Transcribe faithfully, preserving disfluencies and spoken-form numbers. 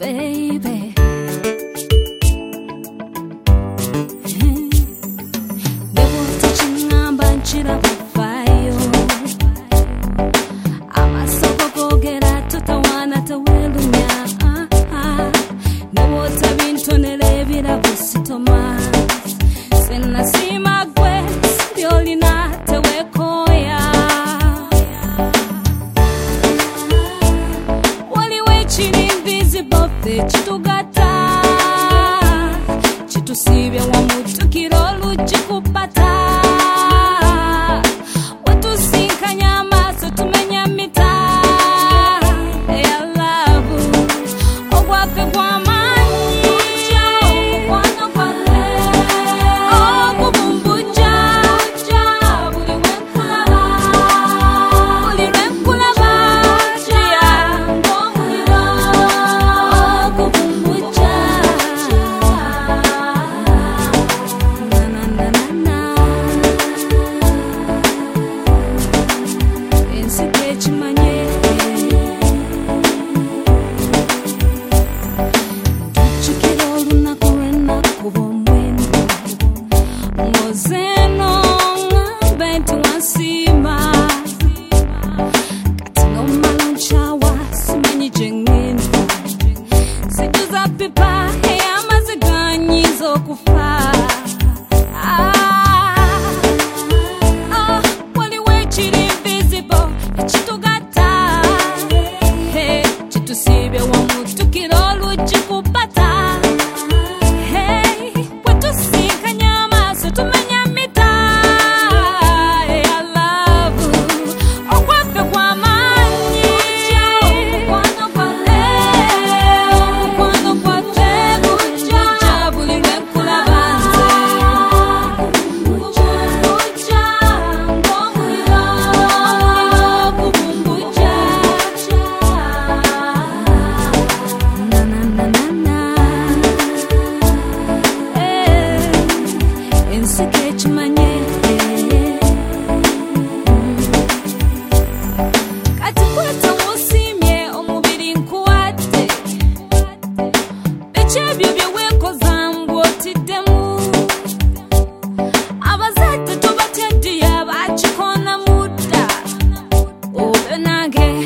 baby. Never touching on banchira papayo. Ama soko go get out to tawana to welunya. Never tabin tonele vira busito mas. Sena sima gwe biolina te wekoya. Wali wechini invisible fe chitugata. Chitusibye wa mutu kirolu chikupata. Watu sinkanya maso tumenya mita. Eya labu ogwape kwa manyi. Mwana kwa le ogu bumbuja. Buli wekulaba Buli wekulaba Jia ngomuliro ogu bumbuja. Na na na na na Ensike chimanye Chukiro lunaku lwenaku bomwenu Ngozeno ngambe nti wansima Kati ngomala nchawa simanyi jengenu Sijuza pipa ey'amazzi ganyiza okufa. Ah, ah, waliwo ekiri invisible ekitugata. Hey, kitusibye wamu tukira olukikupata. Hey, bwe tusinkanya amaaso tumenya mita. Eya love ogwafe gw'amaanyi. Omukwano gwaffe omukwano gwaffe gujja buli lwe nkulaba nze. Gubumbuja ng'omuliro gubumbuja. Na na na na na Eh, ensiko ekimanye Kati kwata musiimye omubiri nkuwadde. Biki ebyo bye weekoza ng'otiddemu? Abazadde tobateddiya bakikoona mudda. Obe nange